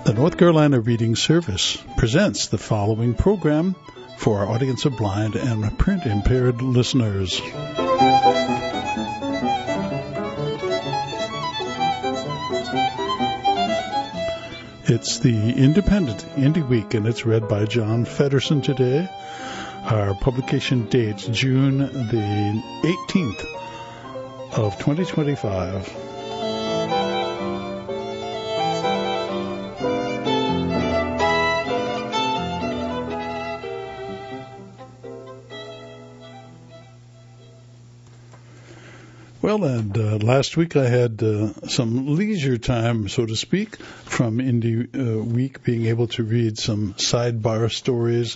The North Carolina Reading Service presents the following program for our audience of blind and print-impaired listeners. It's the Independent Indie Week, and it's read by John Feddersen today. Our publication dates June the 18th of 2025. Well, and last week I had some leisure time, so to speak, from Indie Week, being able to read some sidebar stories,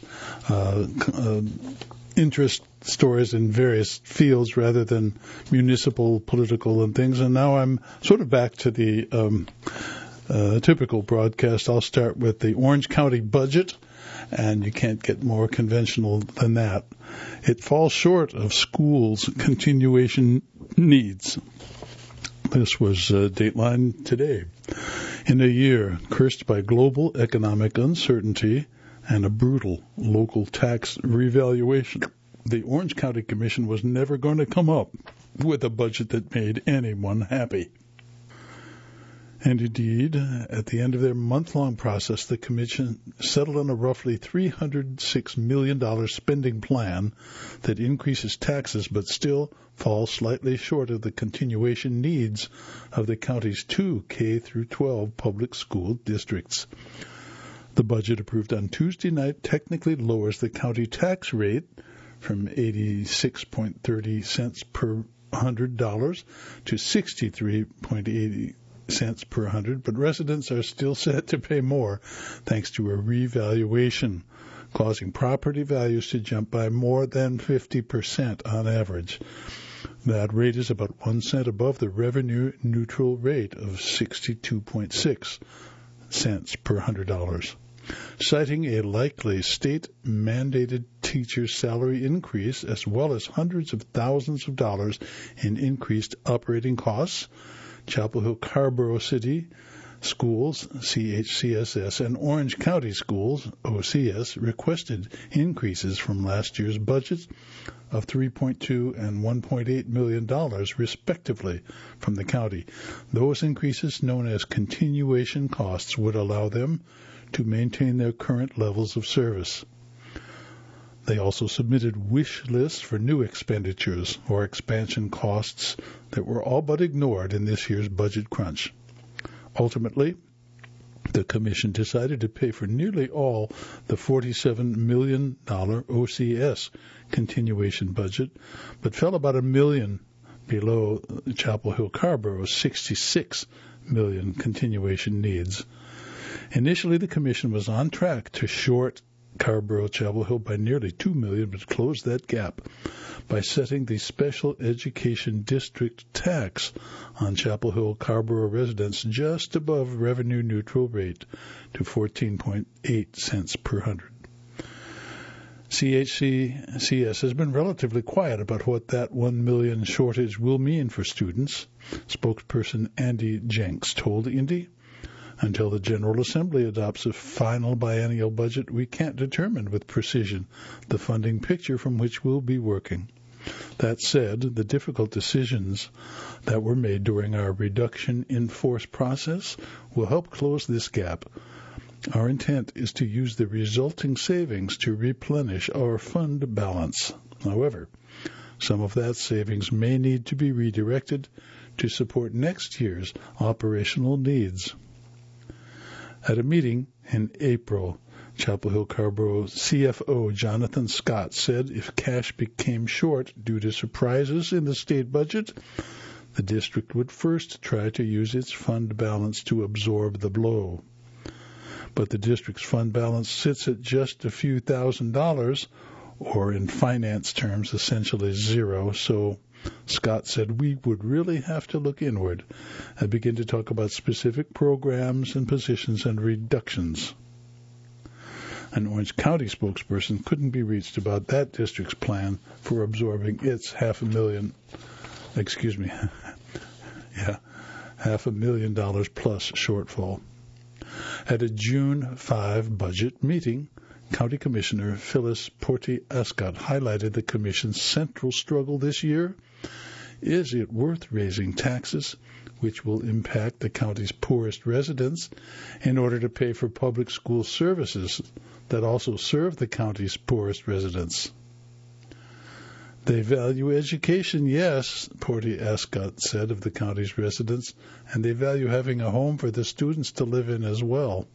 interest stories in various fields rather than municipal, political, and things. And now I'm sort of back to the typical broadcast. I'll start with the Orange County budget, and you can't get more conventional than that. It falls short of schools' continuation needs. This was Dateline today. In a year cursed by global economic uncertainty and a brutal local tax revaluation, the Orange County Commission was never going to come up with a budget that made anyone happy. And indeed, at the end of their month-long process, the Commission settled on a roughly $306 million spending plan that increases taxes but still falls slightly short of the continuation needs of the county's two K-12 public school districts. The budget approved on Tuesday night technically lowers the county tax rate from 86.30 cents per $100 to 63.80 cents per 100, but residents are still set to pay more thanks to a revaluation, causing property values to jump by more than 50% on average. That rate is about 1 cent above the revenue neutral rate of 62.6 cents per $100. Citing a likely state-mandated teacher salary increase as well as hundreds of thousands of dollars in increased operating costs, Chapel Hill Carrboro City Schools, CHCSS, and Orange County Schools, OCS, requested increases from last year's budgets of $3.2 and $1.8 million, respectively, from the county. Those increases, known as continuation costs, would allow them to maintain their current levels of service. They also submitted wish lists for new expenditures or expansion costs that were all but ignored in this year's budget crunch. Ultimately, the Commission decided to pay for nearly all the $47 million OCS continuation budget, but fell about $1 million below Chapel Hill Carrboro's $66 million continuation needs. Initially, the Commission was on track to short Carrboro Chapel Hill by nearly $2 million, but closed that gap by setting the special education district tax on Chapel Hill Carrboro residents just above revenue neutral rate to 14.8 cents per 100. CHCS has been relatively quiet about what that $1 million shortage will mean for students. Spokesperson Andy Jenks told Indy, "Until the General Assembly adopts a final biennial budget, we can't determine with precision the funding picture from which we'll be working. That said, the difficult decisions that were made during our reduction in force process will help close this gap. Our intent is to use the resulting savings to replenish our fund balance. However, some of that savings may need to be redirected to support next year's operational needs." At a meeting in April, Chapel Hill Carrboro CFO Jonathan Scott said if cash became short due to surprises in the state budget, the district would first try to use its fund balance to absorb the blow. But the district's fund balance sits at just a few $1,000s, or in finance terms, essentially zero, so Scott said we would really have to look inward and begin to talk about specific programs and positions and reductions. An Orange County spokesperson couldn't be reached about that district's plan for absorbing its $500,000 plus shortfall. At a June 5 budget meeting, County Commissioner Phyllis Porty-Ascott highlighted the Commission's central struggle this year. Is it worth raising taxes, which will impact the county's poorest residents, in order to pay for public school services that also serve the county's poorest residents? They value education, yes, Porty-Ascott said of the county's residents, and they value having a home for the students to live in as well.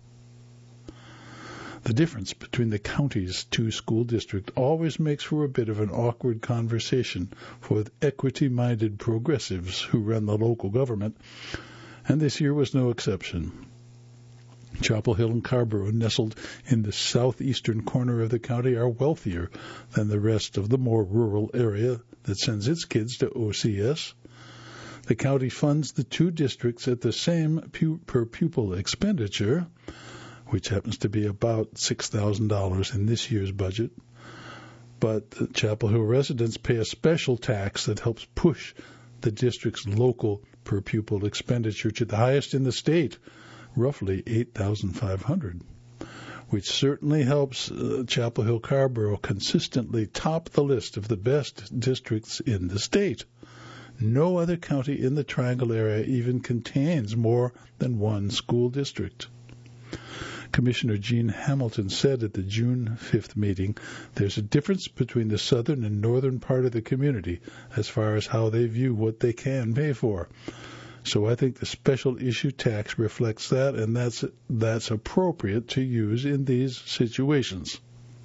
The difference between the county's two school districts always makes for a bit of an awkward conversation for equity-minded progressives who run the local government, and this year was no exception. Chapel Hill and Carrboro, nestled in the southeastern corner of the county, are wealthier than the rest of the more rural area that sends its kids to OCS. The county funds the two districts at the same per-pupil expenditure, which happens to be about $6,000 in this year's budget. But the Chapel Hill residents pay a special tax that helps push the district's local per-pupil expenditure to the highest in the state, roughly $8,500, which certainly helps Chapel Hill Carrboro consistently top the list of the best districts in the state. No other county in the Triangle area even contains more than one school district. Commissioner Gene Hamilton said at the June 5th meeting, there's a difference between the southern and northern part of the community as far as how they view what they can pay for. So I think the special issue tax reflects that, and that's appropriate to use in these situations.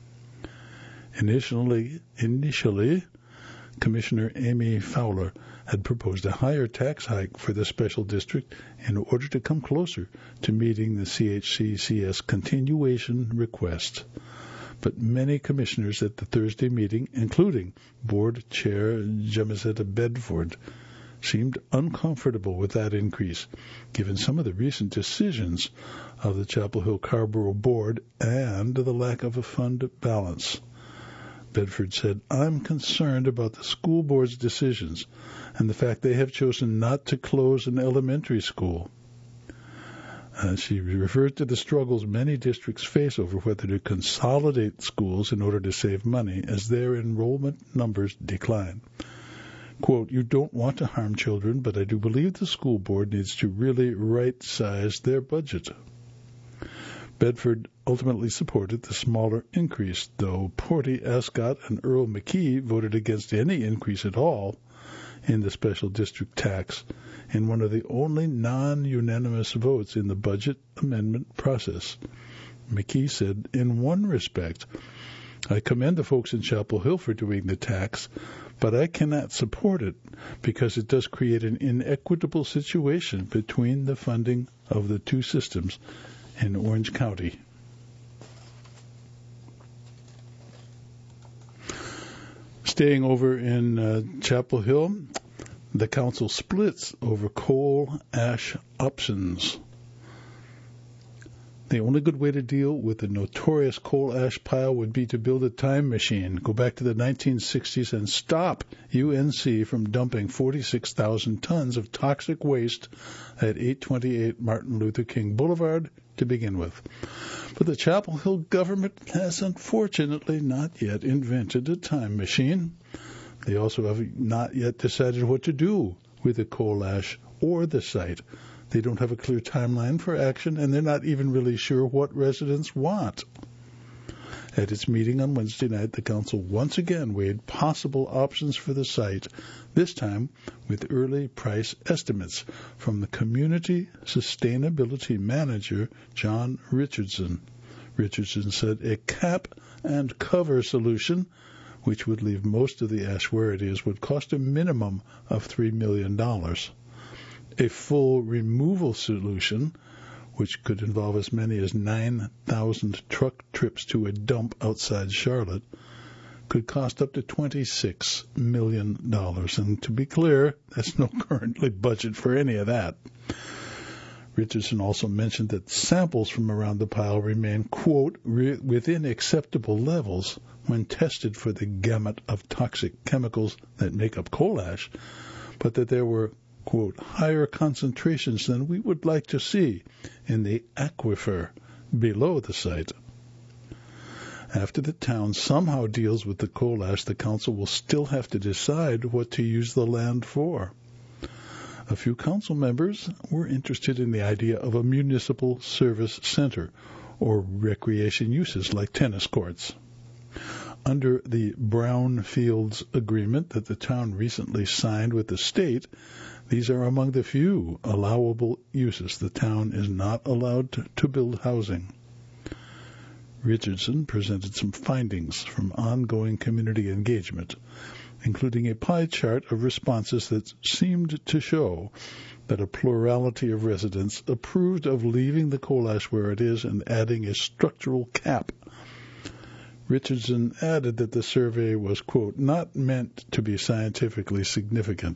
Initially, Commissioner Amy Fowler had proposed a higher tax hike for the special district in order to come closer to meeting the CHCCS continuation request. But many commissioners at the Thursday meeting, including Board Chair Jamisetta Bedford, seemed uncomfortable with that increase, given some of the recent decisions of the Chapel Hill Carrboro Board and the lack of a fund balance. Bedford said, I'm concerned about the school board's decisions and the fact they have chosen not to close an elementary school. She referred to the struggles many districts face over whether to consolidate schools in order to save money as their enrollment numbers decline. Quote, you don't want to harm children, but I do believe the school board needs to really right-size their budget. Bedford ultimately supported the smaller increase, though Porty-Ascott and Earl McKee voted against any increase at all in the special district tax in one of the only non-unanimous votes in the budget amendment process. McKee said, in one respect, I commend the folks in Chapel Hill for doing the tax, but I cannot support it because it does create an inequitable situation between the funding of the two systems in Orange County. Staying over in Chapel Hill, the council splits over coal ash options. The only good way to deal with the notorious coal ash pile would be to build a time machine, go back to the 1960s, and stop UNC from dumping 46,000 tons of toxic waste at 828 Martin Luther King Boulevard to begin with. But the Chapel Hill government has unfortunately not yet invented a time machine. They also have not yet decided what to do with the coal ash or the site. They don't have a clear timeline for action, and they're not even really sure what residents want. At its meeting on Wednesday night, the council once again weighed possible options for the site, this time with early price estimates from the Community Sustainability Manager, John Richardson. Richardson said a cap and cover solution, which would leave most of the ash where it is, would cost a minimum of $3 million. A full removal solution, which could involve as many as 9,000 truck trips to a dump outside Charlotte, could cost up to $26 million. And to be clear, there's no currently budget for any of that. Richardson also mentioned that samples from around the pile remain, quote, within acceptable levels when tested for the gamut of toxic chemicals that make up coal ash, but that there were quote, higher concentrations than we would like to see in the aquifer below the site. After the town somehow deals with the coal ash, the council will still have to decide what to use the land for. A few council members were interested in the idea of a municipal service center or recreation uses like tennis courts. Under the Brownfields agreement that the town recently signed with the state, these are among the few allowable uses. The town is not allowed to build housing. Richardson presented some findings from ongoing community engagement, including a pie chart of responses that seemed to show that a plurality of residents approved of leaving the coal ash where it is and adding a structural cap. Richardson added that the survey was, quote, not meant to be scientifically significant.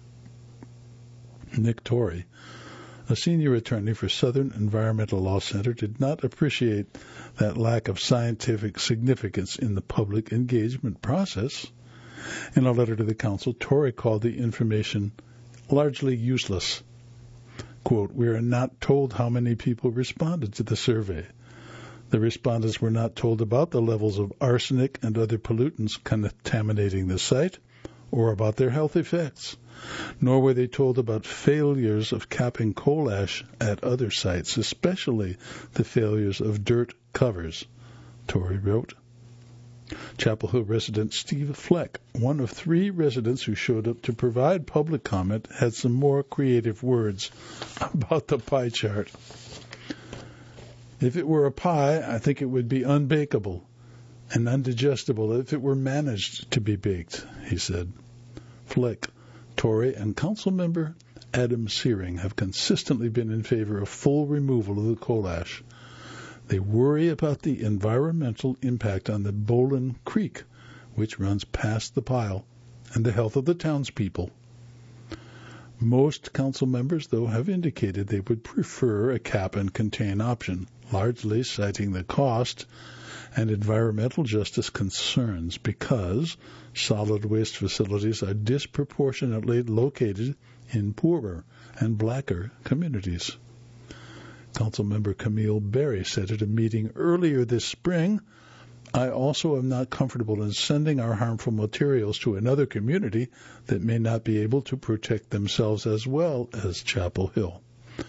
Nick Torrey, a senior attorney for Southern Environmental Law Center, did not appreciate that lack of scientific significance in the public engagement process. In a letter to the council, Torrey called the information largely useless. Quote, we are not told how many people responded to the survey. The respondents were not told about the levels of arsenic and other pollutants contaminating the site or about their health effects, nor were they told about failures of capping coal ash at other sites, especially the failures of dirt covers, Torrey wrote. Chapel Hill resident Steve Fleck, one of 3 residents who showed up to provide public comment, had some more creative words about the pie chart. If it were a pie, I think it would be unbakeable and undigestible if it were managed to be baked, he said. Fleck, Torrey, and council member Adam Searing have consistently been in favor of full removal of the coal ash. They worry about the environmental impact on the Bolin Creek, which runs past the pile, and the health of the townspeople. Most council members, though, have indicated they would prefer a cap and contain option, largely citing the cost and environmental justice concerns because solid waste facilities are disproportionately located in poorer and blacker communities. Councilmember Camille Berry said at a meeting earlier this spring, I also am not comfortable in sending our harmful materials to another community that may not be able to protect themselves as well as Chapel Hill.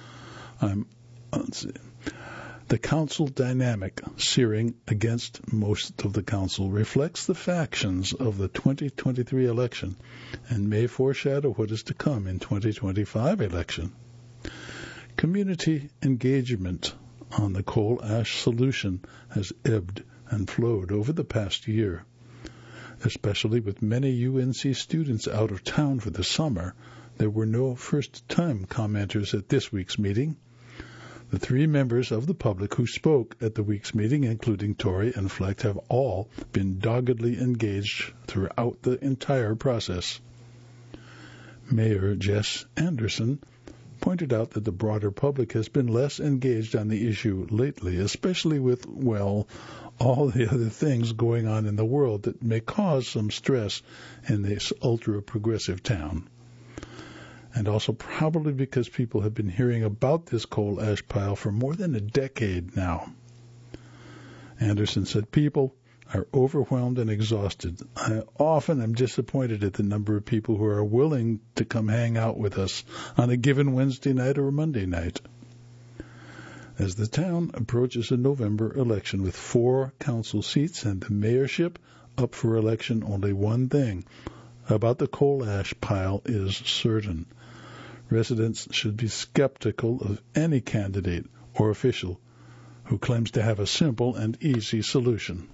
The council dynamic, Searing against most of the council, reflects the factions of the 2023 election and may foreshadow what is to come in 2025 election. Community engagement on the coal ash solution has ebbed and flowed over the past year. Especially with many UNC students out of town for the summer, there were no first-time commenters at this week's meeting. The 3 members of the public who spoke at the week's meeting, including Torrey and Fleck, have all been doggedly engaged throughout the entire process. Mayor Jess Anderson pointed out that the broader public has been less engaged on the issue lately, especially with, well, all the other things going on in the world that may cause some stress in this ultra-progressive town. And also probably because people have been hearing about this coal ash pile for more than a decade now. Anderson said people are overwhelmed and exhausted. I often am disappointed at the number of people who are willing to come hang out with us on a given Wednesday night or Monday night. As the town approaches a November election with 4 council seats and the mayorship up for election, only one thing about the coal ash pile is certain. Residents should be skeptical of any candidate or official who claims to have a simple and easy solution.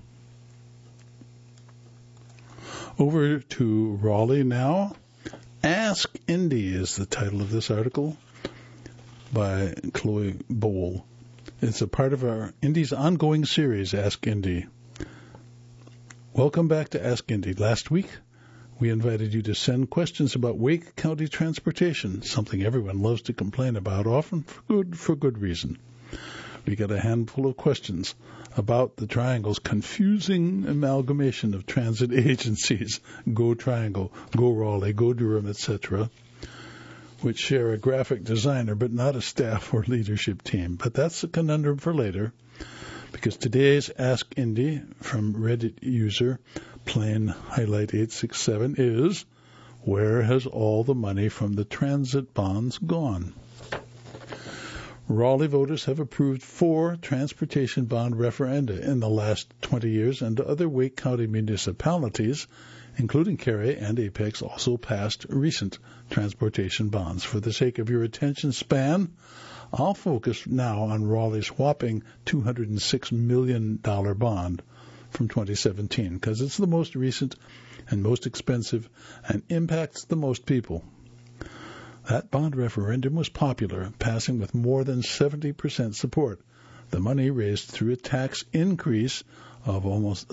Over to Raleigh now. Ask Indy is the title of this article by Chloe Bowl. It's a part of our Indy's ongoing series, Ask Indy. Welcome back to Ask Indy. Last week, we invited you to send questions about Wake County transportation, something everyone loves to complain about, often for good reason. We got a handful of questions about the Triangle's confusing amalgamation of transit agencies, Go Triangle, Go Raleigh, Go Durham, etc. which share a graphic designer but not a staff or leadership team. But that's a conundrum for later, because today's Ask Indy from Reddit user Plain Highlight 867 is, where has all the money from the transit bonds gone? Raleigh voters have approved 4 transportation bond referenda in the last 20 years, and other Wake County municipalities, including Cary and Apex, also passed recent transportation bonds. For the sake of your attention span, I'll focus now on Raleigh's whopping $206 million bond from 2017, because it's the most recent and most expensive and impacts the most people. That bond referendum was popular, passing with more than 70% support. The money raised through a tax increase of almost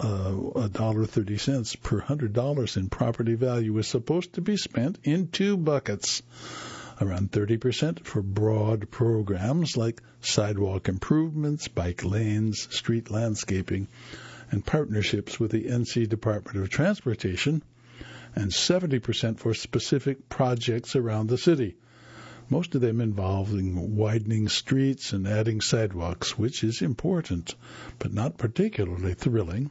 $1.30 per $100 in property value was supposed to be spent in 2 buckets. Around 30% for broad programs like sidewalk improvements, bike lanes, street landscaping, and partnerships with the NC Department of Transportation, and 70% for specific projects around the city, most of them involving widening streets and adding sidewalks, which is important, but not particularly thrilling.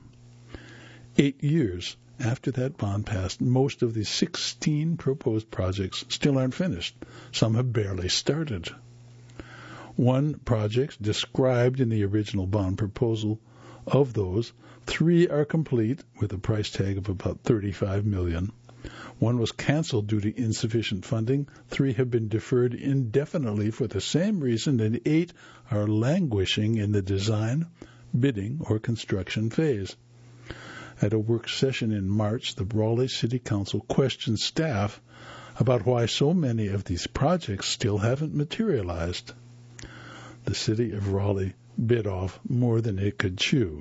8 years after that bond passed, most of the 16 proposed projects still aren't finished. Some have barely started. One project described in the original bond proposal, of those, 3 are complete with a price tag of about $35 million. 1 was canceled due to insufficient funding. 3 have been deferred indefinitely for the same reason, and 8 are languishing in the design, bidding, or construction phase. At a work session in March, the Raleigh City Council questioned staff about why so many of these projects still haven't materialized. The city of Raleigh bit off more than it could chew.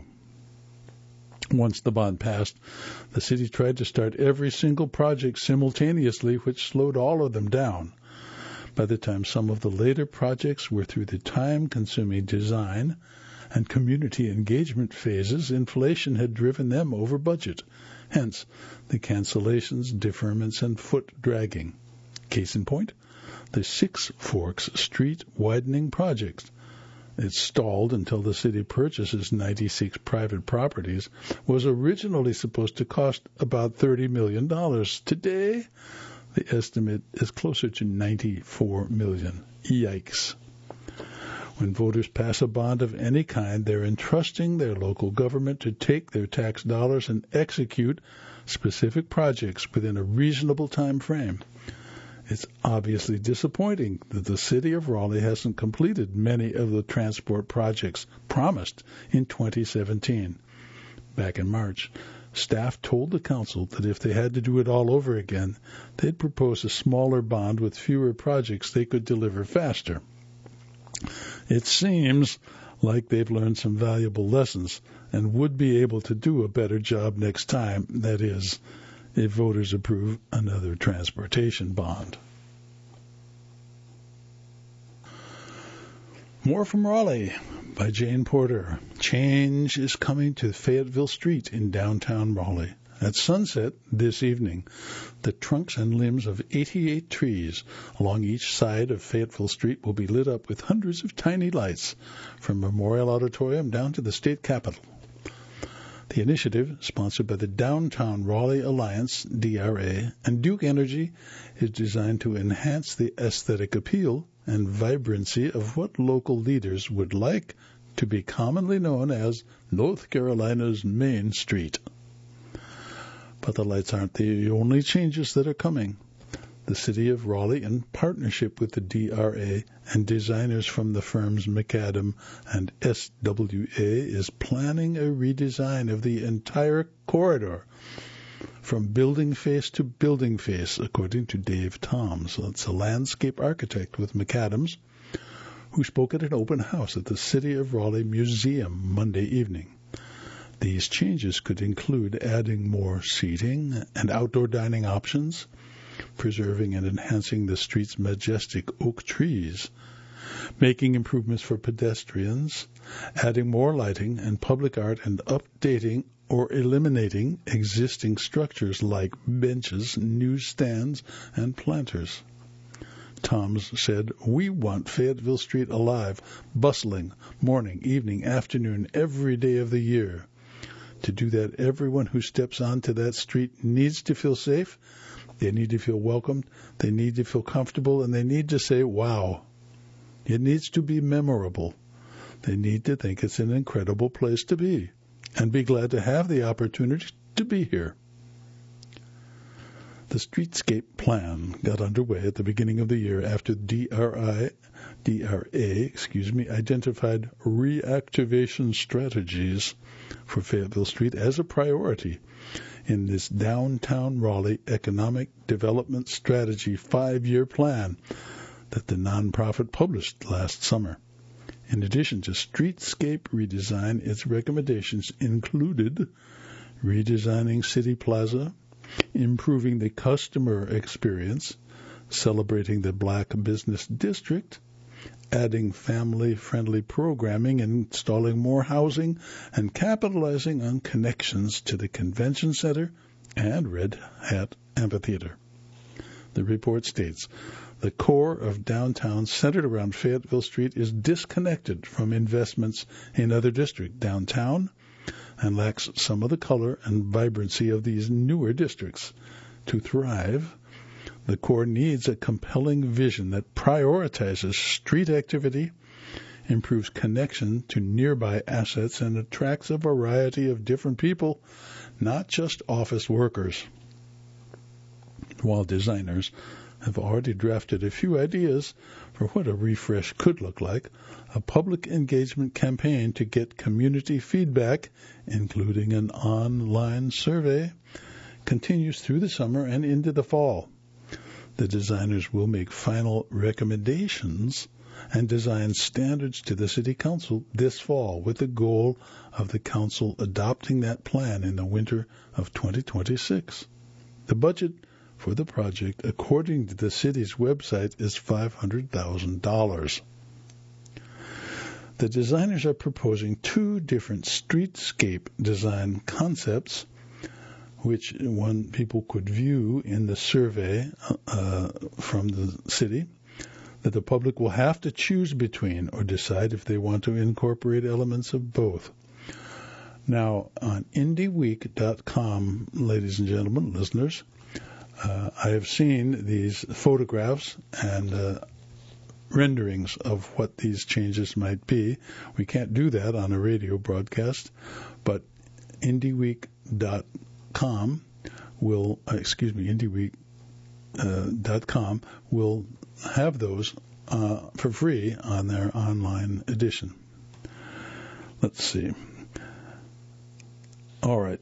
Once the bond passed, the city tried to start every single project simultaneously, which slowed all of them down. By the time some of the later projects were through the time-consuming design and community engagement phases, inflation had driven them over budget. Hence, the cancellations, deferments, and foot dragging. Case in point, the Six Forks Street widening project. It stalled until the city purchases 96 private properties, was originally supposed to cost about $30 million. Today, the estimate is closer to $94 million. Yikes. When voters pass a bond of any kind, they're entrusting their local government to take their tax dollars and execute specific projects within a reasonable time frame. It's obviously disappointing that the city of Raleigh hasn't completed many of the transport projects promised in 2017. Back in March, staff told the council that if they had to do it all over again, they'd propose a smaller bond with fewer projects they could deliver faster. It seems like they've learned some valuable lessons and would be able to do a better job next time, that is, if voters approve another transportation bond. More from Raleigh by Jane Porter. Change is coming to Fayetteville Street in downtown Raleigh. At sunset this evening, the trunks and limbs of 88 trees along each side of Fayetteville Street will be lit up with hundreds of tiny lights from Memorial Auditorium down to the state capitol. The initiative, sponsored by the Downtown Raleigh Alliance, DRA, and Duke Energy, is designed to enhance the aesthetic appeal and vibrancy of what local leaders would like to be commonly known as North Carolina's Main Street. But the lights aren't the only changes that are coming. The city of Raleigh, in partnership with the DRA and designers from the firms McAdam and SWA, is planning a redesign of the entire corridor from building face to building face, according to Dave Toms. That's a landscape architect with McAdams, who spoke at an open house at the City of Raleigh Museum Monday evening. These changes could include adding more seating and outdoor dining options, preserving and enhancing the street's majestic oak trees, making improvements for pedestrians, adding more lighting and public art, and updating or eliminating existing structures like benches, newsstands, and planters. Toms said, "We want Fayetteville Street alive, bustling, morning, evening, afternoon, every day of the year. To do that, everyone who steps onto that street needs to feel safe, they need to feel welcomed, they need to feel comfortable, and they need to say, wow. It needs to be memorable. They need to think it's an incredible place to be, and be glad to have the opportunity to be here." The streetscape plan got underway at the beginning of the year after DRA identified reactivation strategies for Fayetteville Street as a priority in this Downtown Raleigh Economic Development Strategy 5-year plan that the nonprofit published last summer. In addition to streetscape redesign, its recommendations included redesigning City Plaza, improving the customer experience, celebrating the Black Business District, adding family-friendly programming, installing more housing, and capitalizing on connections to the Convention Center and Red Hat Amphitheater. The report states, the core of downtown centered around Fayetteville Street is disconnected from investments in other districts downtown and lacks some of the color and vibrancy of these newer districts. To thrive, the core needs a compelling vision that prioritizes street activity, improves connection to nearby assets, and attracts a variety of different people, not just office workers. While designers have already drafted a few ideas for what a refresh could look like, a public engagement campaign to get community feedback, including an online survey, continues through the summer and into the fall. The designers will make final recommendations and design standards to the City Council this fall, with the goal of the Council adopting that plan in the winter of 2026. The budget for the project, according to the city's website, is $500,000. The designers are proposing 2 different streetscape design concepts, which people could view in the survey from the city, that the public will have to choose between or decide if they want to incorporate elements of both. Now, on IndieWeek.com, ladies and gentlemen, listeners, I have seen these photographs and renderings of what these changes might be. We can't do that on a radio broadcast, but IndieWeek.com will, IndieWeek.com will have those for free on their online edition. Let's see. All right.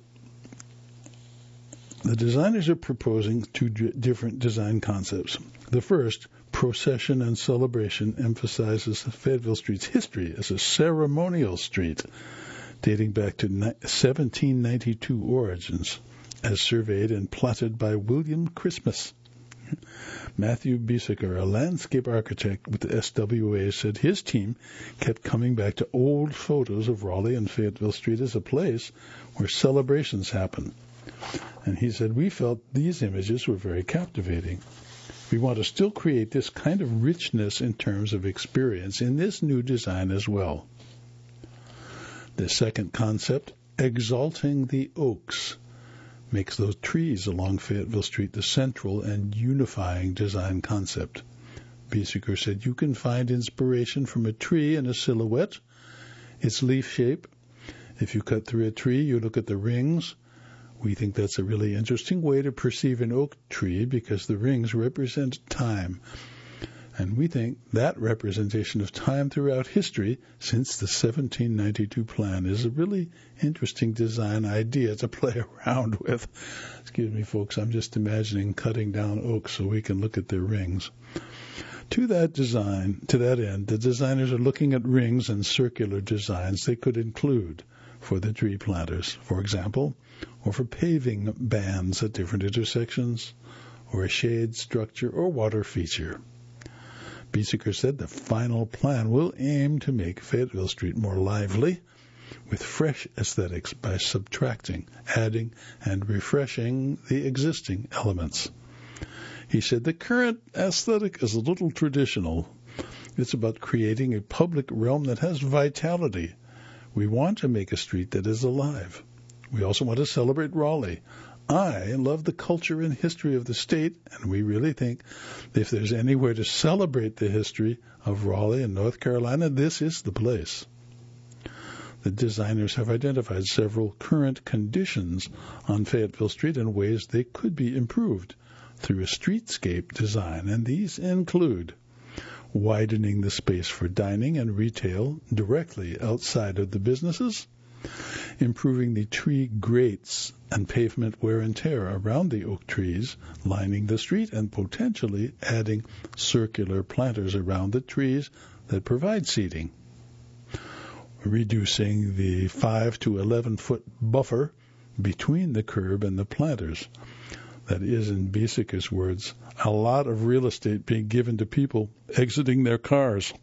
The designers are proposing 2 different design concepts. The first, Procession and Celebration, emphasizes Fayetteville Street's history as a ceremonial street dating back to 1792 origins, as surveyed and plotted by William Christmas. Matthew Biesecker, a landscape architect with the SWA, said his team kept coming back to old photos of Raleigh and Fayetteville Street as a place where celebrations happen. And he said, we felt these images were very captivating. We want to still create this kind of richness in terms of experience in this new design as well. The second concept, Exalting the Oaks, makes those trees along Fayetteville Street the central and unifying design concept. Biesecker said you can find inspiration from a tree in a silhouette, its leaf shape. If you cut through a tree, you look at the rings. We think that's a really interesting way to perceive an oak tree because the rings represent time. And we think that representation of time throughout history since the 1792 plan is a really interesting design idea to play around with. Excuse me, folks, I'm just imagining cutting down oaks so we can look at their rings. To that end, the designers are looking at rings and circular designs they could include for the tree planters, for example, or for paving bands at different intersections, or a shade structure or water feature. Biesecker said the final plan will aim to make Fayetteville Street more lively, with fresh aesthetics by subtracting, adding, and refreshing the existing elements. He said, the current aesthetic is a little traditional. It's about creating a public realm that has vitality. We want to make a street that is alive. We also want to celebrate Raleigh. I love the culture and history of the state, and we really think if there's anywhere to celebrate the history of Raleigh and North Carolina, this is the place. The designers have identified several current conditions on Fayetteville Street and ways they could be improved through a streetscape design, and these include widening the space for dining and retail directly outside of the businesses, improving the tree grates and pavement wear and tear around the oak trees lining the street, and potentially adding circular planters around the trees that provide seating, reducing the 5 to 11 foot buffer between the curb and the planters. That is, in Biesiker's words, a lot of real estate being given to people exiting their cars.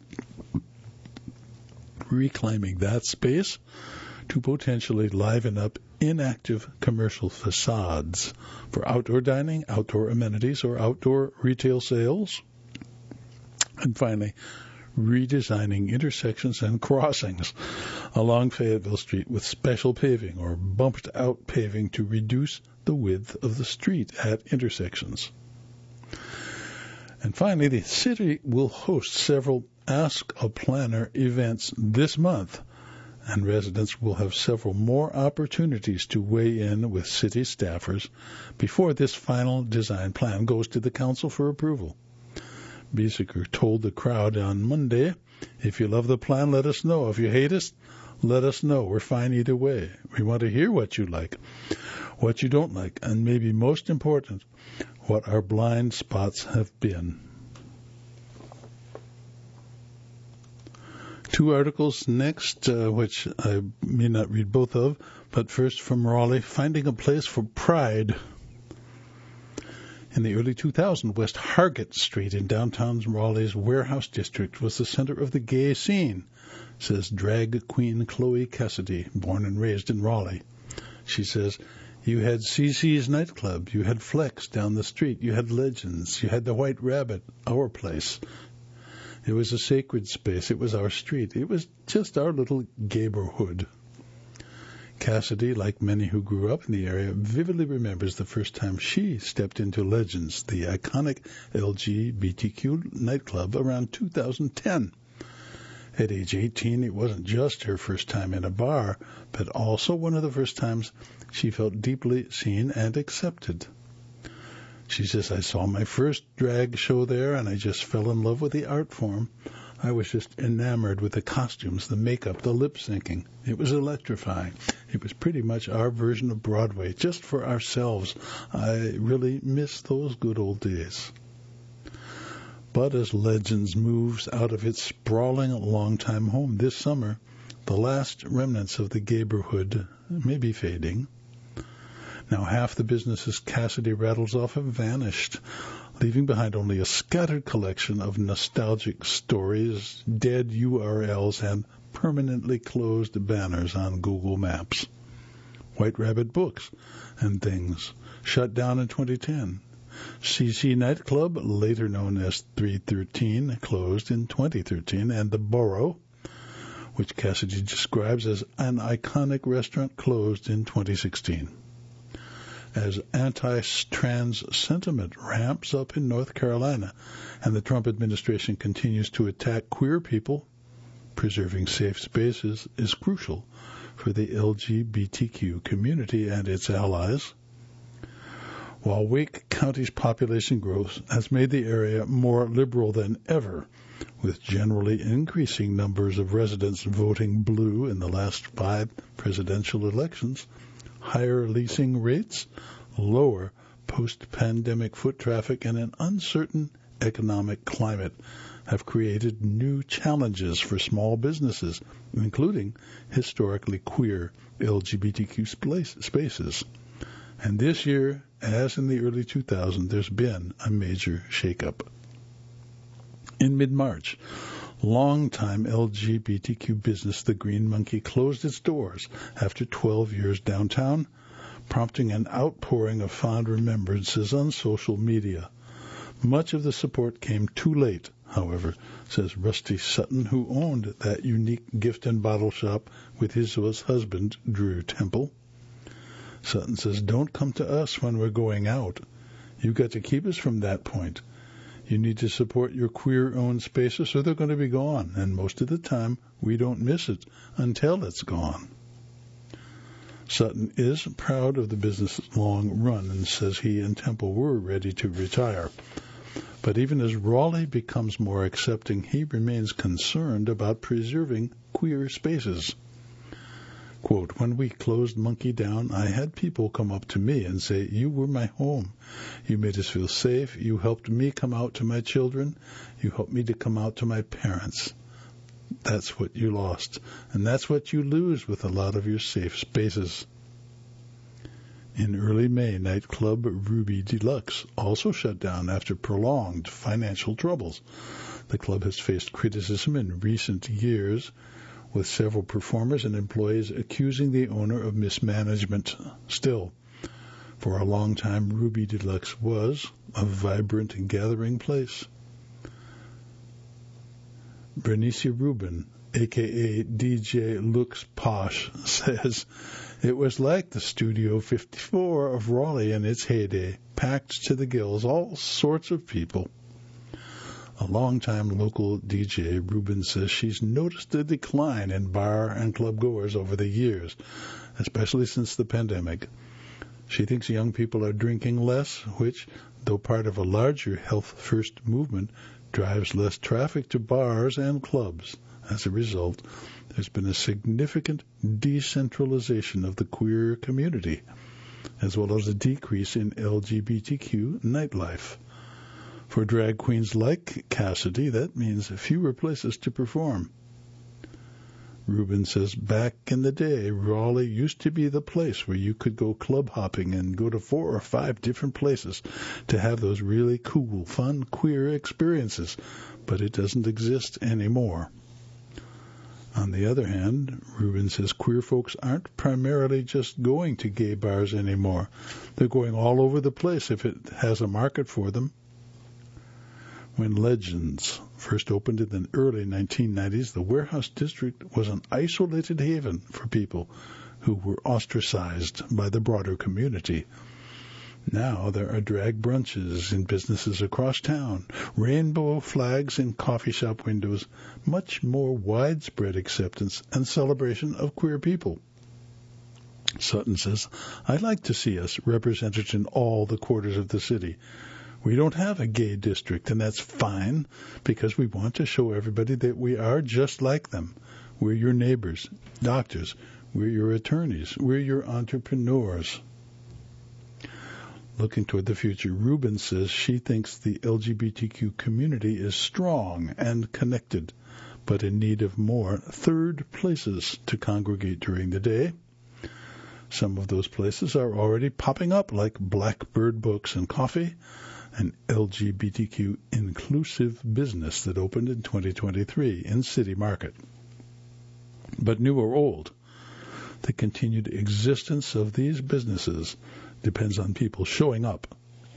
Reclaiming that space to potentially liven up inactive commercial facades for outdoor dining, outdoor amenities, or outdoor retail sales. And finally, redesigning intersections and crossings along Fayetteville Street with special paving or bumped-out paving to reduce the width of the street at intersections. And finally, the city will host several Ask a Planner events this month, and residents will have several more opportunities to weigh in with city staffers before this final design plan goes to the council for approval. Biesiker told the crowd on Monday, if you love the plan, let us know. If you hate us, let us know. We're fine either way. We want to hear what you like, what you don't like, and maybe most important, what our blind spots have been. 2 articles next, which I may not read both of, but first from Raleigh, Finding a Place for Pride. In the early 2000s, West Hargett Street in downtown Raleigh's Warehouse District was the center of the gay scene, says drag queen Chloe Cassidy, born and raised in Raleigh. She says, you had CC's nightclub, you had Flex down the street, you had Legends, you had the White Rabbit, our place. It was a sacred space. It was our street. It was just our little neighborhood. Cassidy, like many who grew up in the area, vividly remembers the first time she stepped into Legends, the iconic LGBTQ nightclub, around 2010. At age 18, it wasn't just her first time in a bar, but also one of the first times she felt deeply seen and accepted. She says, I saw my first drag show there, and I just fell in love with the art form. I was just enamored with the costumes, the makeup, the lip syncing. It was electrifying. It was pretty much our version of Broadway, just for ourselves. I really miss those good old days. But as Legends moves out of its sprawling longtime home this summer, the last remnants of the neighborhood may be fading. Now half the businesses Cassidy rattles off have vanished, leaving behind only a scattered collection of nostalgic stories, dead URLs, and permanently closed banners on Google Maps. White Rabbit Books and things shut down in 2010. CC Nightclub, later known as 313, closed in 2013, and The Borough, which Cassidy describes as an iconic restaurant, closed in 2016. As anti-trans sentiment ramps up in North Carolina and the Trump administration continues to attack queer people, preserving safe spaces is crucial for the LGBTQ community and its allies. While Wake County's population growth has made the area more liberal than ever, with generally increasing numbers of residents voting blue in the last 5 presidential elections, higher leasing rates, lower post-pandemic foot traffic, and an uncertain economic climate have created new challenges for small businesses, including historically queer LGBTQ spaces. And this year, as in the early 2000s, there's been a major shakeup. In mid-March, longtime LGBTQ business The Green Monkey closed its doors after 12 years downtown, prompting an outpouring of fond remembrances on social media. Much of the support came too late, however, says Rusty Sutton, who owned that unique gift and bottle shop with his husband, Drew Temple. Sutton says, "Don't come to us when we're going out. You've got to keep us from that point. You need to support your queer-owned spaces or they're going to be gone, and most of the time we don't miss it until it's gone." Sutton is proud of the business's long run and says he and Temple were ready to retire. But even as Raleigh becomes more accepting, he remains concerned about preserving queer spaces. Quote, "When we closed Monkey down, I had people come up to me and say, 'You were my home. You made us feel safe. You helped me come out to my children. You helped me to come out to my parents.' That's what you lost. And that's what you lose with a lot of your safe spaces." In early May, nightclub Ruby Deluxe also shut down after prolonged financial troubles. The club has faced criticism in recent years, with several performers and employees accusing the owner of mismanagement. Still, for a long time, Ruby Deluxe was a vibrant and gathering place. Bernicia Rubin, a.k.a. DJ Looks Posh, says, "It was like the Studio 54 of Raleigh in its heyday, packed to the gills, all sorts of people." A long-time local DJ, Rubin says she's noticed a decline in bar and club goers over the years, especially since the pandemic. She thinks young people are drinking less, which, though part of a larger health-first movement, drives less traffic to bars and clubs. As a result, there's been a significant decentralization of the queer community, as well as a decrease in LGBTQ nightlife. For drag queens like Cassidy, that means fewer places to perform. Rubin says, "Back in the day, Raleigh used to be the place where you could go club hopping and go to 4 or 5 different places to have those really cool, fun, queer experiences, but it doesn't exist anymore." On the other hand, Rubin says queer folks aren't primarily just going to gay bars anymore. They're going all over the place if it has a market for them. When Legends first opened in the early 1990s, the Warehouse District was an isolated haven for people who were ostracized by the broader community. Now there are drag brunches in businesses across town, rainbow flags in coffee shop windows, much more widespread acceptance and celebration of queer people. Sutton says, "I'd like to see us represented in all the quarters of the city. We don't have a gay district, and that's fine, because we want to show everybody that we are just like them. We're your neighbors, doctors, we're your attorneys, we're your entrepreneurs." Looking toward the future, Rubin says she thinks the LGBTQ community is strong and connected, but in need of more third places to congregate during the day. Some of those places are already popping up, like Blackbird Books and Coffee, an LGBTQ inclusive business that opened in 2023 in City Market. But new or old, the continued existence of these businesses depends on people showing up.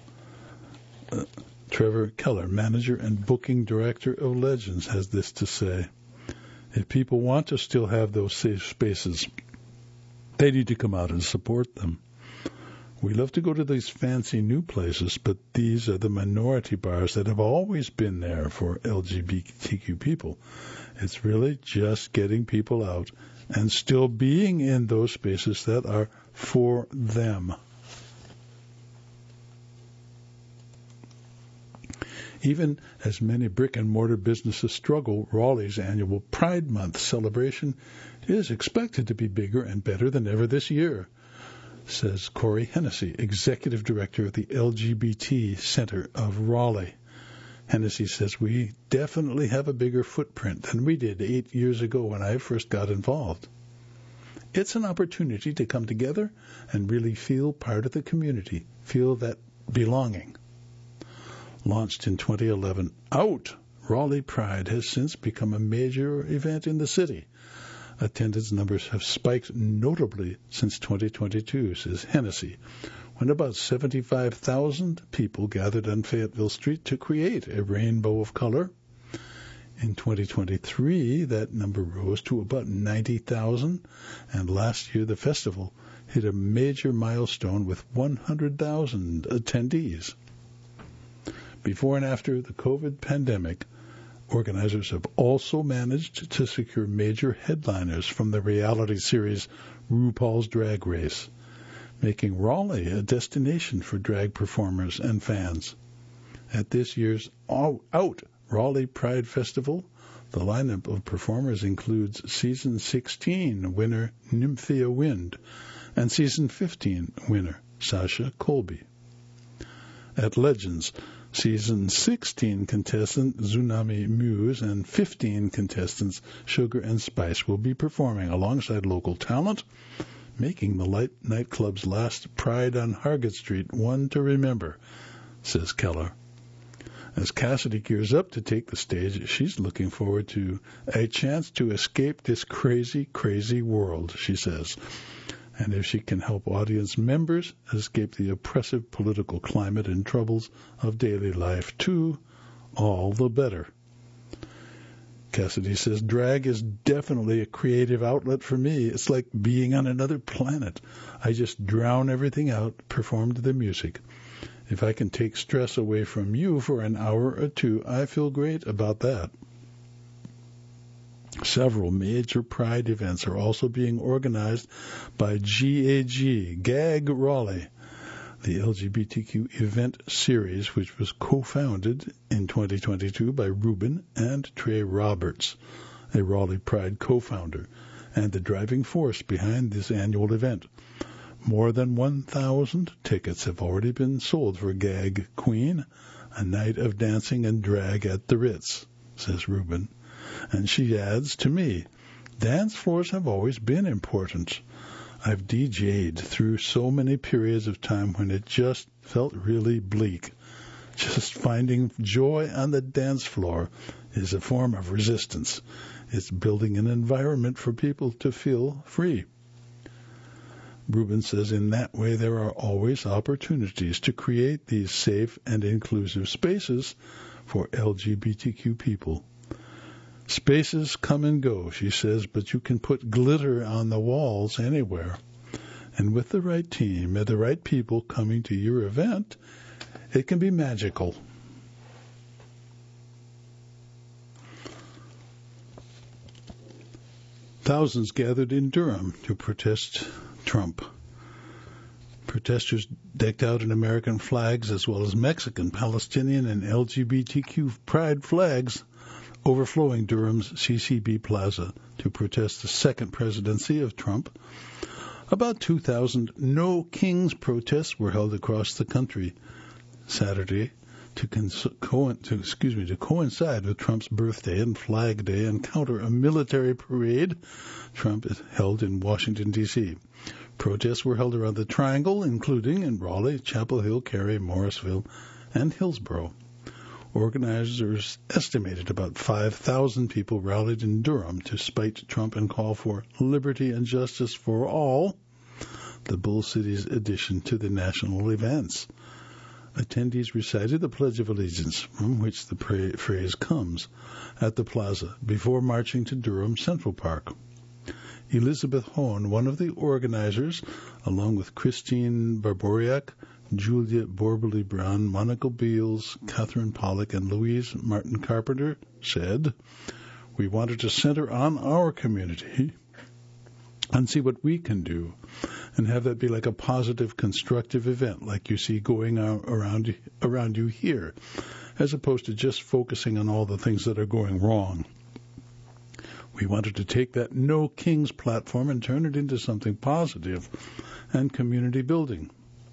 Trevor Keller, manager and booking director of Legends, has this to say: "If people want to still have those safe spaces, they need to come out and support them. We love to go to these fancy new places, but these are the minority bars that have always been there for LGBTQ people. It's really just getting people out and still being in those spaces that are for them." Even as many brick-and-mortar businesses struggle, Raleigh's annual Pride Month celebration is expected to be bigger and better than ever this year, says Corey Hennessy, Executive Director of the LGBT Center of Raleigh. Hennessy says, "We definitely have a bigger footprint than we did 8 years ago when I first got involved. It's an opportunity to come together and really feel part of the community, feel that belonging." Launched in 2011, Raleigh Pride has since become a major event in the city. Attendance numbers have spiked notably since 2022, says Hennessy, when about 75,000 people gathered on Fayetteville Street to create a rainbow of color. In 2023, that number rose to about 90,000, and last year the festival hit a major milestone with 100,000 attendees. Before and after the COVID pandemic, organizers have also managed to secure major headliners from the reality series RuPaul's Drag Race, making Raleigh a destination for drag performers and fans. At this year's Out Raleigh Pride Festival, the lineup of performers includes Season 16 winner Nymphia Wind and Season 15 winner Sasha Colby. At Legends, Season 16 contestant Tsunami Muse and 15 contestants Sugar and Spice will be performing alongside local talent, making the nightclub's last Pride on Hargett Street one to remember, says Keller. As Cassidy gears up to take the stage, she's looking forward to a chance to escape this crazy, crazy world, she says. And if she can help audience members escape the oppressive political climate and troubles of daily life too, all the better. Cassidy says, drag is definitely a creative outlet for me. It's like being on another planet. I just drown everything out, perform to the music. If I can take stress away from you for an hour or two, I feel great about that. Several major Pride events are also being organized by GAG Raleigh, the LGBTQ event series, which was co-founded in 2022 by Ruben and Trey Roberts, a Raleigh Pride co-founder, and the driving force behind this annual event. More than 1,000 tickets have already been sold for Gag Queen, a night of dancing and drag at the Ritz, says Ruben. And she adds, to me, dance floors have always been important. I've DJ'd through so many periods of time when it just felt really bleak. Just finding joy on the dance floor is a form of resistance. It's building an environment for people to feel free. Ruben says in that way there are always opportunities to create these safe and inclusive spaces for LGBTQ people. Spaces come and go, she says, but you can put glitter on the walls anywhere. And with the right team and the right people coming to your event, it can be magical. Thousands gathered in Durham to protest Trump. Protesters decked out in American flags as well as Mexican, Palestinian, and LGBTQ pride flags overflowing Durham's CCB Plaza to protest the second presidency of Trump. About 2,000 No Kings protests were held across the country Saturday to coincide with Trump's birthday and Flag Day and counter a military parade Trump held in Washington, D.C. Protests were held around the Triangle, including in Raleigh, Chapel Hill, Cary, Morrisville, and Hillsborough. Organizers estimated about 5,000 people rallied in Durham to spite Trump and call for liberty and justice for all, the Bull City's addition to the national events. Attendees recited the Pledge of Allegiance, from which the phrase comes, at the plaza before marching to Durham Central Park. Elizabeth Hone, one of the organizers, along with Christine Barboriak, Julia Borberly-Brown, Monica Beals, Catherine Pollock, and Louise Martin Carpenter, said, "We wanted to center on our community and see what we can do, and have that be like a positive, constructive event like you see going around you here, as opposed to just focusing on all the things that are going wrong. We wanted to take that No Kings platform and turn it into something positive and community building."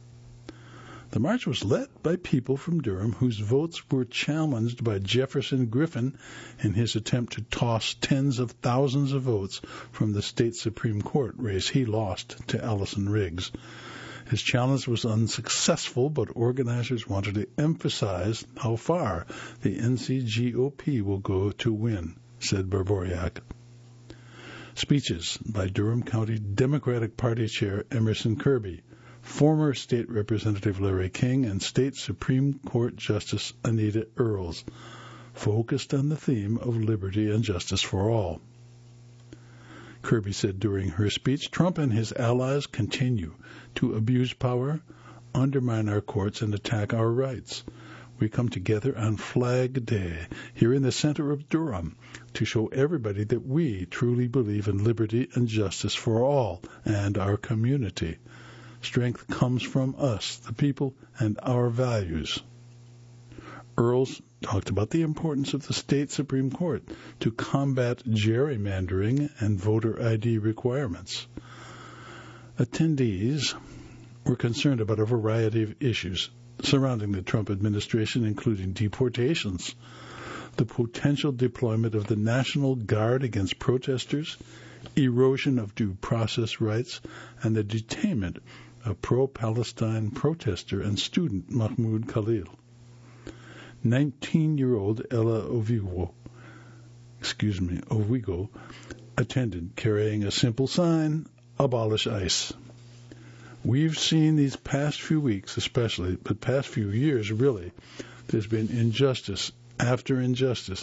The march was led by people from Durham whose votes were challenged by Jefferson Griffin in his attempt to toss tens of thousands of votes from the state Supreme Court race he lost to Allison Riggs. His challenge was unsuccessful, but organizers wanted to emphasize how far the NCGOP will go to win, said Barboriak. Speeches by Durham County Democratic Party Chair Emerson Kirby, former State Representative Larry King, and State Supreme Court Justice Anita Earls, focused on the theme of liberty and justice for all. Kirby said during her speech, Trump and his allies continue to abuse power, undermine our courts, and attack our rights. We come together on Flag Day here in the center of Durham to show everybody that we truly believe in liberty and justice for all and our community. Strength comes from us, the people, and our values. Earls talked about the importance of the state Supreme Court to combat gerrymandering and voter ID requirements. Attendees were concerned about a variety of issues surrounding the Trump administration, including deportations, the potential deployment of the National Guard against protesters, erosion of due process rights, and the detainment of pro-Palestine protester and student Mahmoud Khalil. 19-year-old Ella Ovigo attended, carrying a simple sign, "Abolish ICE." We've seen these past few weeks especially, but past few years really, there's been injustice after injustice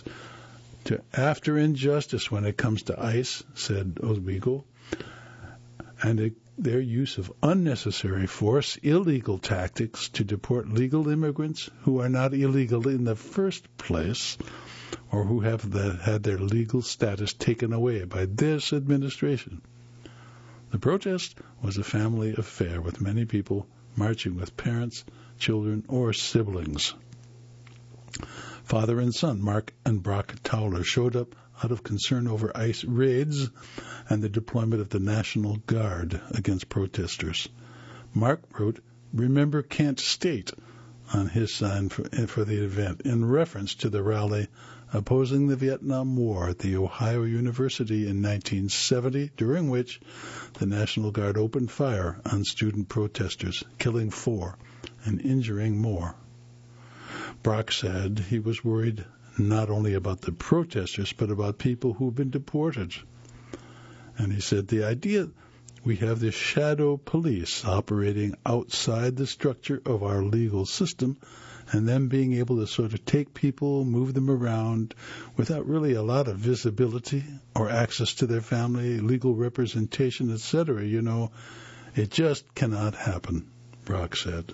when it comes to ICE, said Ovigo, and their use of unnecessary force, illegal tactics to deport legal immigrants who are not illegal in the first place or who have had their legal status taken away by this administration. The protest was a family affair with many people marching with parents, children, or siblings. Father and son, Mark and Brock Towler, showed up out of concern over ICE raids and the deployment of the National Guard against protesters. Mark wrote, "Remember Kent State," on his sign for the event, in reference to the rally opposing the Vietnam War at the Ohio University in 1970, during which the National Guard opened fire on student protesters, killing 4 and injuring more. Brock said he was worried not only about the protesters, but about people who've been deported. And he said the idea we have this shadow police operating outside the structure of our legal system and them being able to sort of take people, move them around without really a lot of visibility or access to their family, legal representation, etc., it just cannot happen, Brock said.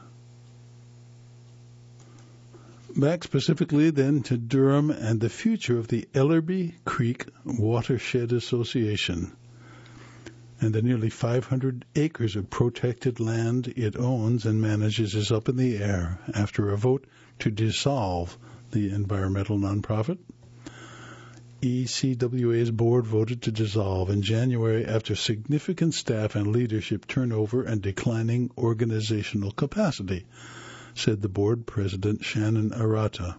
Back specifically then to Durham and the future of the Ellerby Creek Watershed Association and the nearly 500 acres of protected land it owns and manages is up in the air after a vote to dissolve the environmental nonprofit. ECWA's board voted to dissolve in January after significant staff and leadership turnover and declining organizational capacity, said the board president Shannon Arata.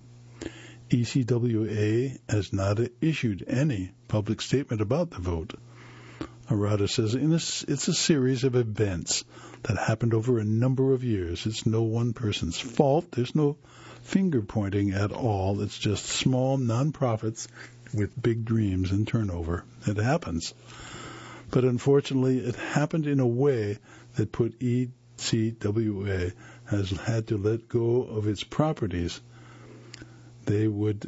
ECWA has not issued any public statement about the vote. Arata says it's a series of events that happened over a number of years. It's no one person's fault. There's no finger-pointing at all. It's just small nonprofits with big dreams and turnover. It happens. But unfortunately, it happened in a way that put ECWA has had to let go of its properties. They would,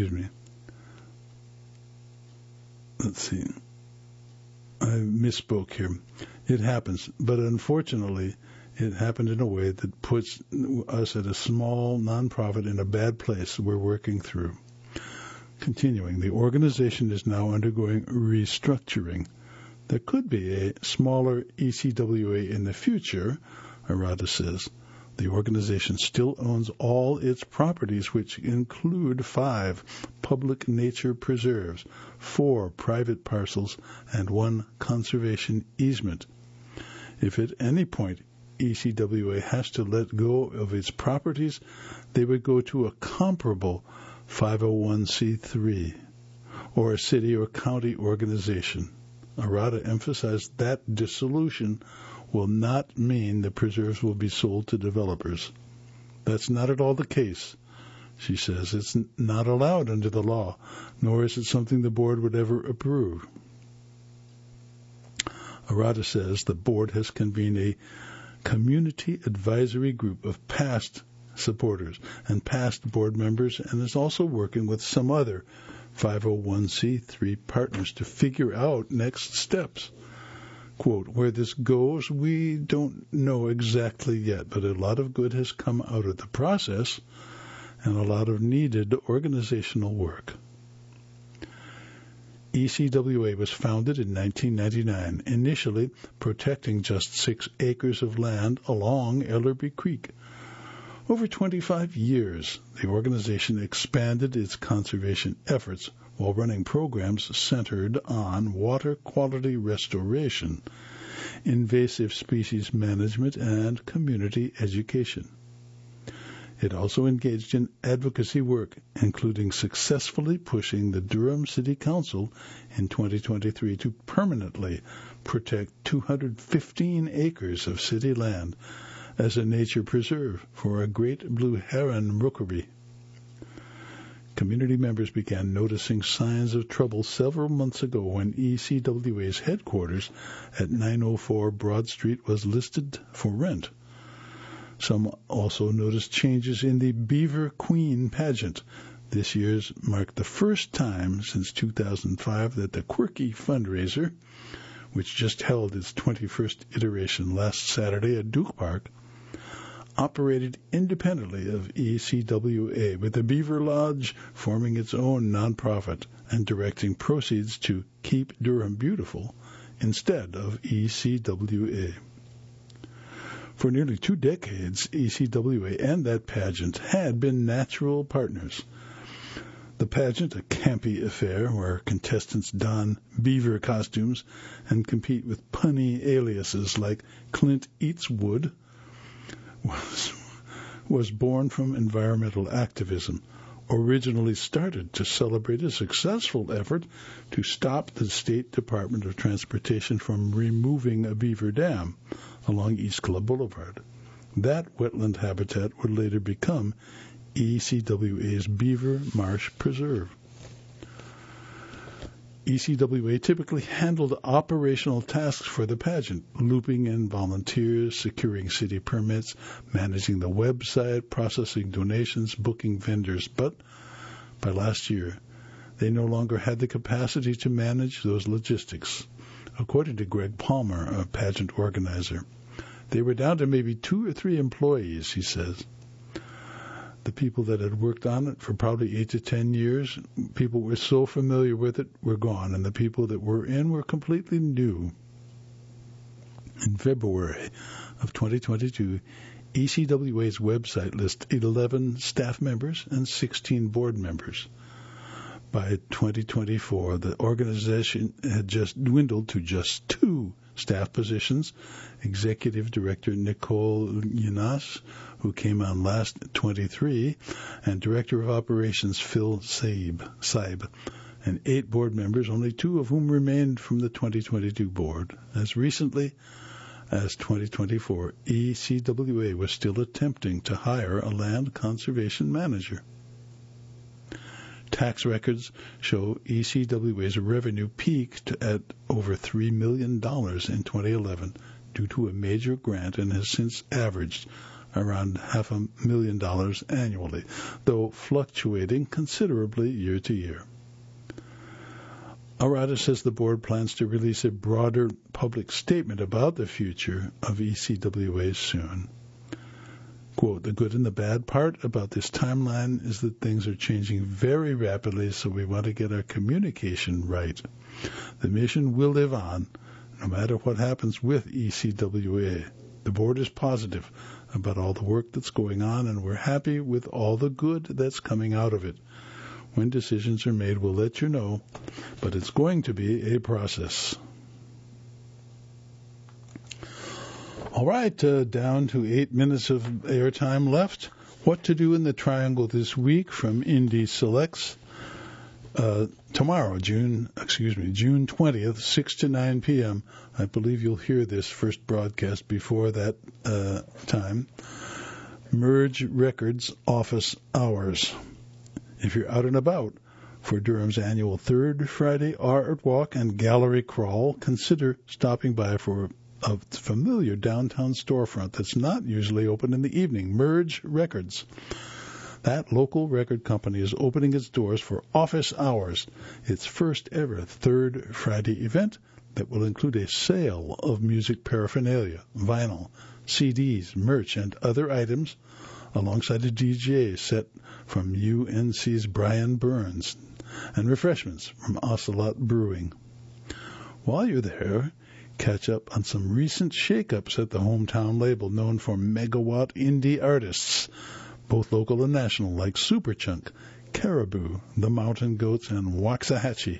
let's see. I misspoke here. It happens, but unfortunately, it happened in a way that puts us at a small nonprofit in a bad place we're working through. Continuing, the organization is now undergoing restructuring. There could be a smaller ECWA in the future, Arata says. The organization still owns all its properties, which include 5 public nature preserves, 4 private parcels, and 1 conservation easement. If at any point ECWA has to let go of its properties, they would go to a comparable 501c3 or a city or county organization. Arata emphasized that dissolution will not mean the preserves will be sold to developers. That's not at all the case, she says. It's not allowed under the law, nor is it something the board would ever approve. Arata says the board has convened a community advisory group of past supporters and past board members and is also working with some other 501c3 partners to figure out next steps. Quote, where this goes, we don't know exactly yet, but a lot of good has come out of the process and a lot of needed organizational work. ECWA was founded in 1999, initially protecting just 6 acres of land along Ellerby Creek. Over 25 years, the organization expanded its conservation efforts while running programs centered on water quality restoration, invasive species management, and community education. It also engaged in advocacy work, including successfully pushing the Durham City Council in 2023 to permanently protect 215 acres of city land as a nature preserve for a great blue heron rookery. Community members began noticing signs of trouble several months ago when ECWA's headquarters at 904 Broad Street was listed for rent. Some also noticed changes in the Beaver Queen pageant. This year's marked the first time since 2005 that the Quirky fundraiser, which just held its 21st iteration last Saturday at Duke Park, operated independently of ECWA, with the Beaver Lodge forming its own nonprofit and directing proceeds to Keep Durham Beautiful instead of ECWA. For nearly 2 decades, ECWA and that pageant had been natural partners. The pageant, a campy affair where contestants don beaver costumes and compete with punny aliases like Clint Eats Wood, was born from environmental activism, originally started to celebrate a successful effort to stop the State Department of Transportation from removing a beaver dam along East Club Boulevard. That wetland habitat would later become ECWA's Beaver Marsh Preserve. ECWA typically handled operational tasks for the pageant, looping in volunteers, securing city permits, managing the website, processing donations, booking vendors. But by last year, they no longer had the capacity to manage those logistics. According to Greg Palmer, a pageant organizer, they were down to maybe 2 or 3 employees, he says. The people that had worked on it for probably 8 to 10 years, people were so familiar with it, were gone, and the people that were in were completely new. In February of 2022, ECWA's website lists 11 staff members and 16 board members. By 2024, the organization had just dwindled to just 2 staff positions, Executive Director Nicole Yanas, who came on last 23, and Director of Operations Phil Saib, and 8 board members, only 2 of whom remained from the 2022 board. As recently as 2024, ECWA was still attempting to hire a land conservation manager. Tax records show ECWA's revenue peaked at over $3 million in 2011 due to a major grant and has since averaged around $500,000 annually, though fluctuating considerably year to year. Arata says the board plans to release a broader public statement about the future of ECWA soon. Quote, the good and the bad part about this timeline is that things are changing very rapidly, so we want to get our communication right. The mission will live on, no matter what happens with ECWA. The board is positive about all the work that's going on, and we're happy with all the good that's coming out of it. When decisions are made, we'll let you know, but it's going to be a process. All right, down to 8 minutes of airtime left. What to do in the Triangle this week from Indie Selects. Tomorrow, June 20th, 6 to 9 p.m. I believe you'll hear this first broadcast before that time. Merge Records office hours. If you're out and about, For Durham's annual Third Friday Art Walk and Gallery Crawl, consider stopping by for a familiar downtown storefront that's not usually open in the evening, Merge Records. That local record company is opening its doors for office hours, its first ever Third Friday event that will include a sale of music paraphernalia, vinyl, CDs, merch, and other items, alongside a DJ set from UNC's Brian Burns, and refreshments from Ocelot Brewing. While you're there, catch up on some recent shakeups at the hometown label known for megawatt indie artists, both local and national, like Superchunk, Caribou, The Mountain Goats, and Waxahachie.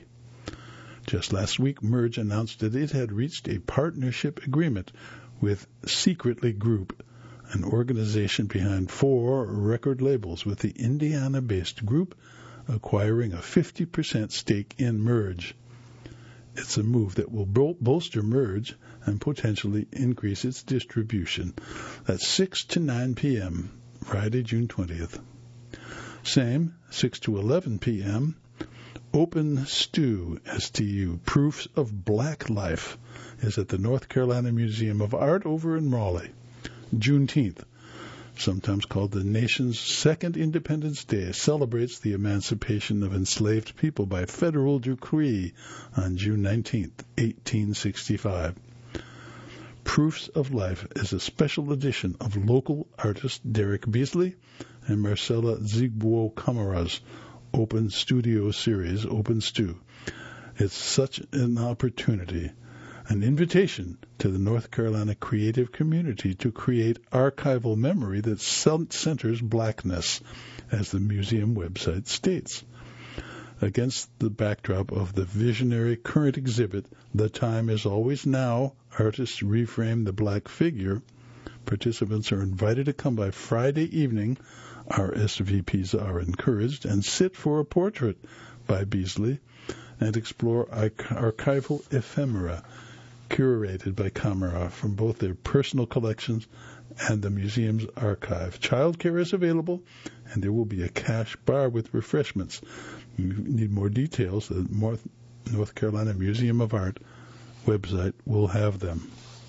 Just last week, Merge announced that it had reached a partnership agreement with Secretly Group, an organization behind 4 record labels, with the Indiana-based group acquiring a 50% stake in Merge. It's a move that will bolster Merge and potentially increase its distribution. That's 6 to 9 p.m., Friday, June 20th. Same, 6 to 11 p.m., Open Stew, STU, Proofs of Black Life, is at the North Carolina Museum of Art over in Raleigh. Juneteenth, sometimes called the nation's second Independence Day, celebrates the emancipation of enslaved people by federal decree on June 19, 1865. Proofs of Life is a special edition of local artist Derek Beasley and Marcella Zigbo-Camara's Open Studio series, Open Stew. It's such an opportunity, an invitation to the North Carolina creative community to create archival memory that centers blackness, as the museum website states. Against the backdrop of the visionary current exhibit, The Time Is Always Now, Artists Reframe the Black Figure, participants are invited to come by Friday evening. RSVPs are encouraged, and sit for a portrait by Beasley and explore archival ephemera curated by Camara from both their personal collections and the museum's archive. Childcare is available, and there will be a cash bar with refreshments. If you need more details, the North Carolina Museum of Art website will have them.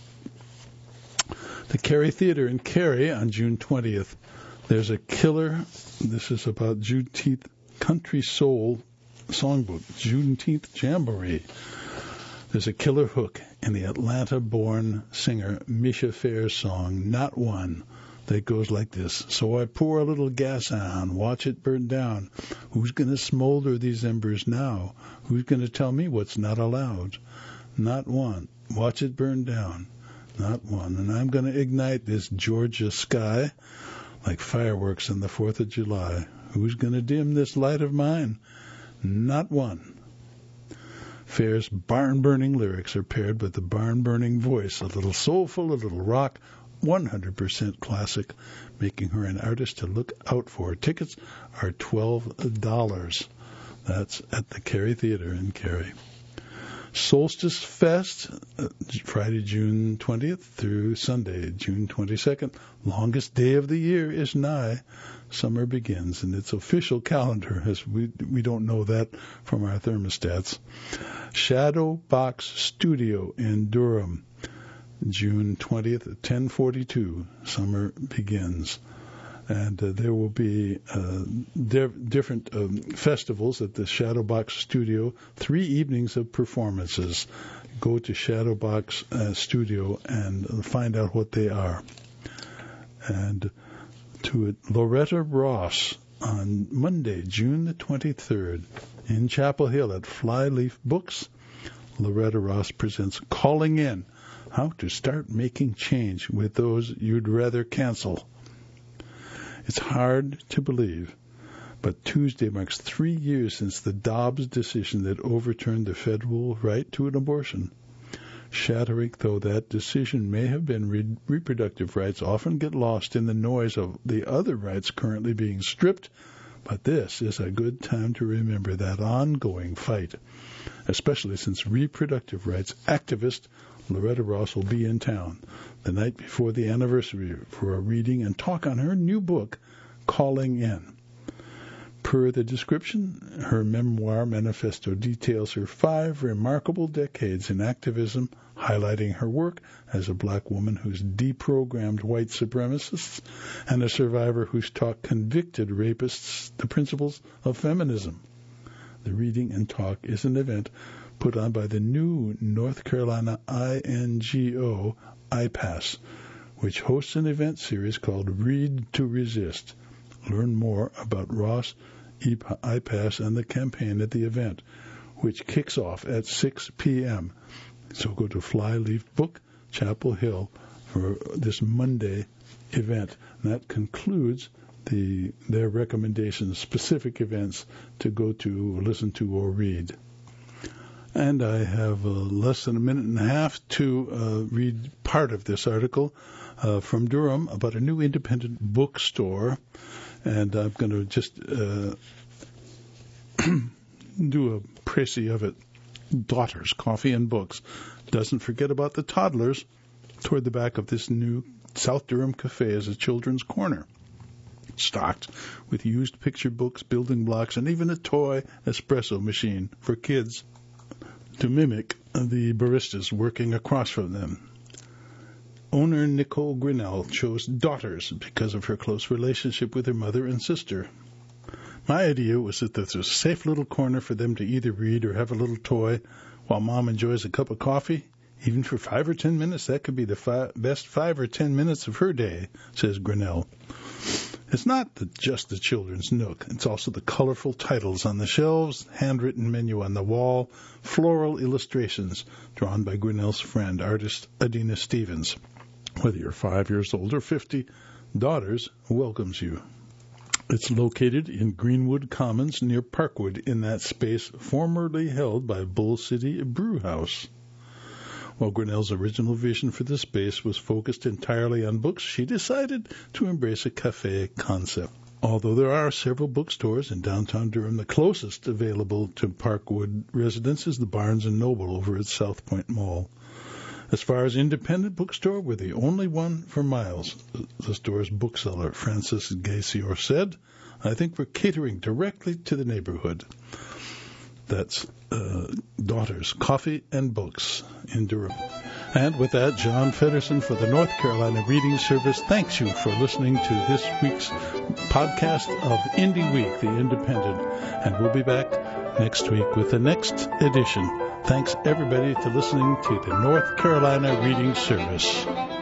The Cary Theater in Cary on June 20th. There's a killer, this is about Juneteenth Country Soul Songbook, Juneteenth Jamboree. There's a killer hook in the Atlanta-born singer Misha Fair's song, Not One, that goes like this. So I pour a little gas on, watch it burn down. Who's going to smolder these embers now? Who's going to tell me what's not allowed? Not one. Watch it burn down. Not one. And I'm going to ignite this Georgia sky like fireworks on the 4th of July. Who's going to dim this light of mine? Not one. Fair's barn-burning lyrics are paired with the barn-burning voice, a little soulful, a little rock, 100% classic, making her an artist to look out for. Tickets are $12. That's at the Cary Theater in Cary. Solstice Fest, Friday, June 20th through Sunday, June 22nd. Longest day of the year is nigh. Summer begins in its official calendar, as we don't know that from our thermostats. Shadow Box Studio in Durham, June 20th at 10:42. Summer begins. And there will be different festivals at the Shadowbox Studio, 3 evenings of performances. Go to Shadowbox Studio and find out what they are. And to Loretta Ross on Monday, June the 23rd, in Chapel Hill at Flyleaf Books. Loretta Ross presents Calling In, How to Start Making Change with Those You'd Rather Cancel. It's hard to believe, but Tuesday marks 3 years since the Dobbs decision that overturned the federal right to an abortion. Shattering though that decision may have been, reproductive rights often get lost in the noise of the other rights currently being stripped, but this is a good time to remember that ongoing fight, especially since reproductive rights activist Loretta Ross will be in town the night before the anniversary for a reading and talk on her new book, Calling In. Per the description, her memoir manifesto details her 5 remarkable decades in activism, highlighting her work as a black woman who's deprogrammed white supremacists and a survivor who's taught convicted rapists the principles of feminism. The reading and talk is an event put on by the new North Carolina INGO, IPASS, which hosts an event series called Read to Resist. Learn more about Ross IPASS and the campaign at the event, which kicks off at 6 p.m. So go to Flyleaf Book, Chapel Hill, for this Monday event. And that concludes their recommendations, specific events to go to, or listen to, or read. And I have less than a minute and a half to read part of this article from Durham about a new independent bookstore. And I'm going to just do a précis of it. Daughters, Coffee and Books. Doesn't forget about the toddlers. Toward the back of this new South Durham cafe is a children's corner, stocked with used picture books, building blocks, and even a toy espresso machine for kids to mimic the baristas working across from them. Owner Nicole Grinnell chose Daughters because of her close relationship with her mother and sister. My idea was that there's a safe little corner for them to either read or have a little toy while Mom enjoys a cup of coffee. Even for 5 or 10 minutes, that could be the best 5 or 10 minutes of her day, says Grinnell. It's not just the children's nook. It's also the colorful titles on the shelves, handwritten menu on the wall, floral illustrations drawn by Grinnell's friend, artist Adina Stevens. Whether you're 5 years old or 50, Daughters welcomes you. It's located in Greenwood Commons near Parkwood in that space formerly held by Bull City Brew House. While Grinnell's original vision for the space was focused entirely on books, she decided to embrace a cafe concept. Although there are several bookstores in downtown Durham, the closest available to Parkwood residents is the Barnes & Noble over at South Point Mall. As far as independent bookstore, we're the only one for miles, the store's bookseller, Francis Gaysior, said. I think we're catering directly to the neighborhood. That's Daughters, Coffee and Books in Durham. And with that, John Feddersen for the North Carolina Reading Service thanks you for listening to this week's podcast of Indie Week, The Independent. And we'll be back next week with the next edition. Thanks, everybody, for listening to the North Carolina Reading Service.